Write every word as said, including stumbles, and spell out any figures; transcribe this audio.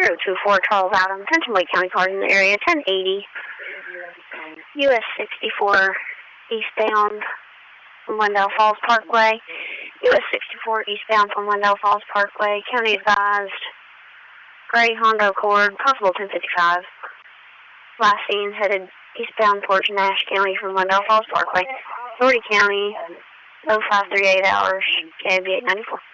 zero two four Charles Adams, Central Lake County cars in the area, ten eighty, U S sixty-four eastbound from Wendell Falls Parkway, U S sixty-four eastbound from Wendell Falls Parkway, county advised, gray Honda Accord, possible ten fifty-five. Last seen headed eastbound towards Nash County from Wendell Falls Parkway, Doherty County, oh five three eight hours, K B eight ninety-four.